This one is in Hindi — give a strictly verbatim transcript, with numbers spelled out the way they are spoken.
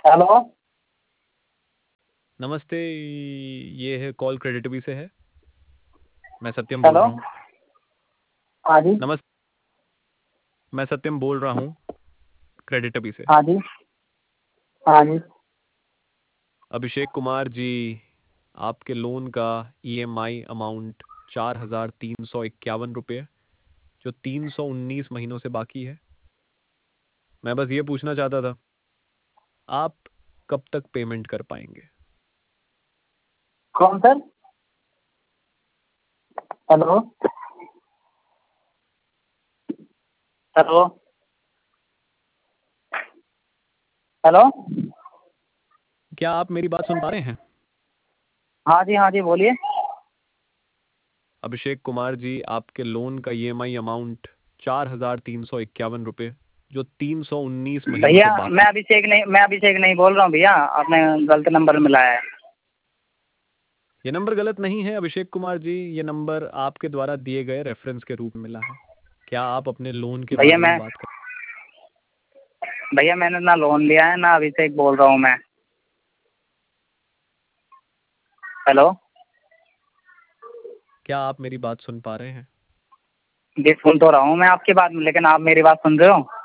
हेलो। नमस्ते, ये है कॉल क्रेडिटबी से है। मैं सत्यम बोल हेलो। रहा हूँ। हाँ जी। नमस्ते, मैं सत्यम बोल रहा हूँ क्रेडिटबी से। हाँ जी। हाँ जी। अभिषेक कुमार जी, आपके लोन का ईएमआई अमाउंट चार हजार तीन सौ इक्यावन रुपये जो तीन सौ उन्नीस महीनों से बाकी है। मैं बस ये पूछना चाहता था, आप कब तक पेमेंट कर पाएंगे? कौन सर? हेलो। हेलो। हेलो। क्या आप मेरी बात सुन पा रहे हैं? हाँ जी, हाँ जी, बोलिए। अभिषेक कुमार जी, आपके लोन का ईएमआई अमाउंट चार हजार तीन सौ इक्यावन रुपये जो तीन सौ उन्नीस महीनों भैया से बाकी। मैं अभिषेक नहीं मैं अभिषेक नहीं बोल रहा हूँ भैया, आपने गलत नंबर मिलाया है। ये नंबर गलत नहीं है अभिषेक कुमार जी, ये नंबर आपके द्वारा दिए गए रेफरेंस के रूप में मिला है। क्या आप अपने लोन के भैया बारे में मैं बात कर? भैया मैंने ना लोन लिया है ना अभिषेक बोल रहा हूँ मैं। हेलो। क्या आप मेरी बात सुन पा रहे हैं? जी सुन तो रहा हूँ मैं आपकी बात, लेकिन आप मेरी बात सुन रहे हो?